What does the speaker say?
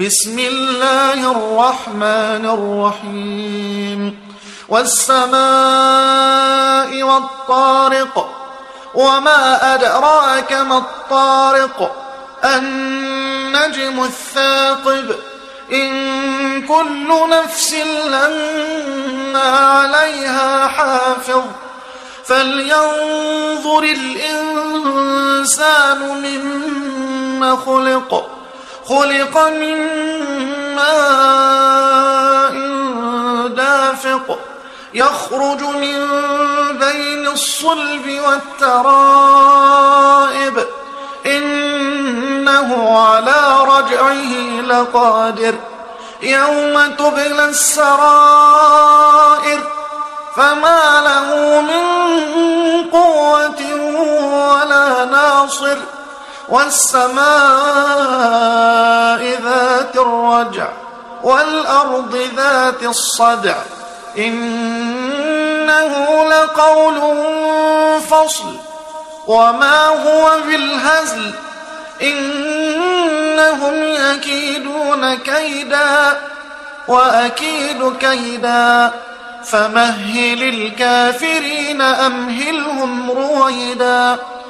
بسم الله الرحمن الرحيم والسماء والطارق وما أدراك ما الطارق النجم الثاقب إن كل نفس لما عليها حافظ فلينظر الإنسان مما خلق من ماء دافق يخرج من بين الصلب والترائب إنه على رجعه لقادر يوم تبلى السرائر فما له من قوة ولا ناصر والسماء ذات الرجع والأرض ذات الصدع إنه لقول فصل وما هو بالهزل إنهم يكيدون كيدا وأكيد كيدا فمهل الكافرين أمهلهم رويدا